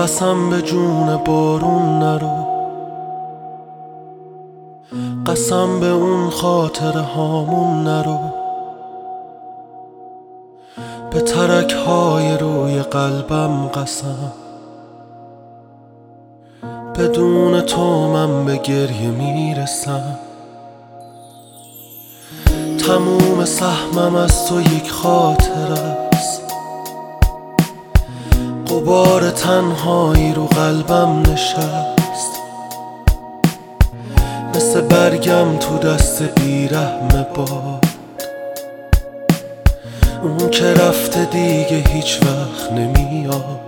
قسم به جون بارون نرو، قسم به اون خاطره هامون نرو، به ترک های روی قلبم قسم، بدون تو من به گریه میرسم. تموم سهمم از تو یک خاطره است، غبار تنهایی رو قلبم نشست، مثل برگم تو دست بیرحم باد، اون که رفته دیگه هیچ وقت نمیاد.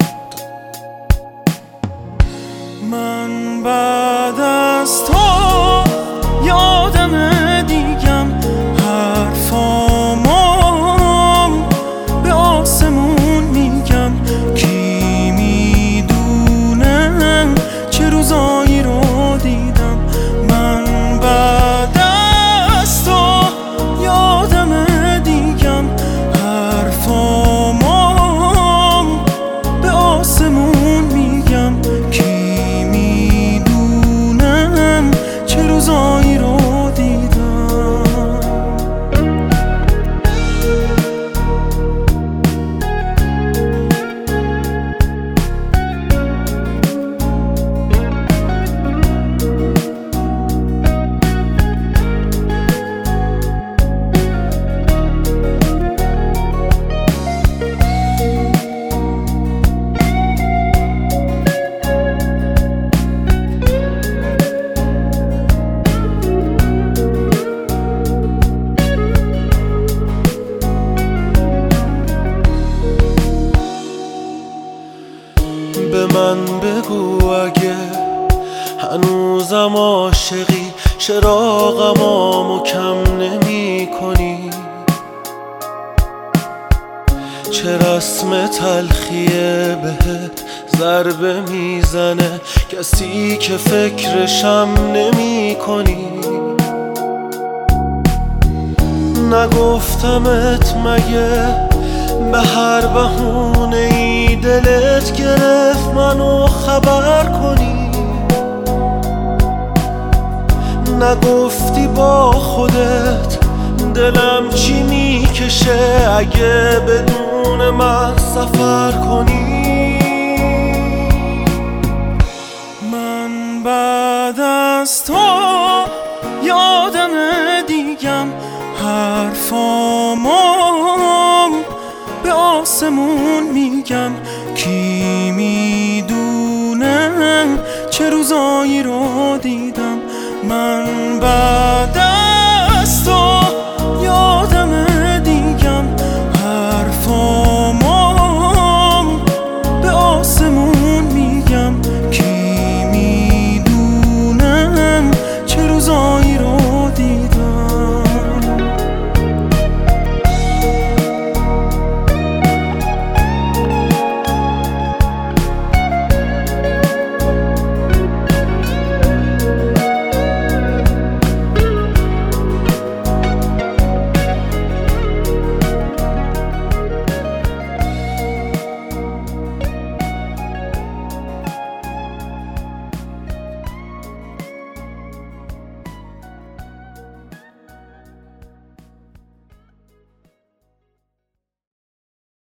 من بعد از تو یادم دیگم حرفامو به آسمون میگم، کی میدونه چه روزایی رو دیدم. من بعد از تو یادم دیگم حرفامو به آسمون میگم، کی میدونه چه روزایی رو دیدم. به من بگو اگه هنوزم عاشقی، چراغمو کم نمی کنی. چه رسم تلخیه بهت ضربه میزنه، کسی که فکرشم نمی کنی. نگفتمت مگه به هر بهونه ای دلت گرفت منو خبر کنی؟ نگفتی با خودت دلم چی میکشه اگه بدون من سفر کنی؟ من بعد از تو یادم دیگم حرفامو به آسمون میگم، کی میدونه چه روزایی رو دیدم. من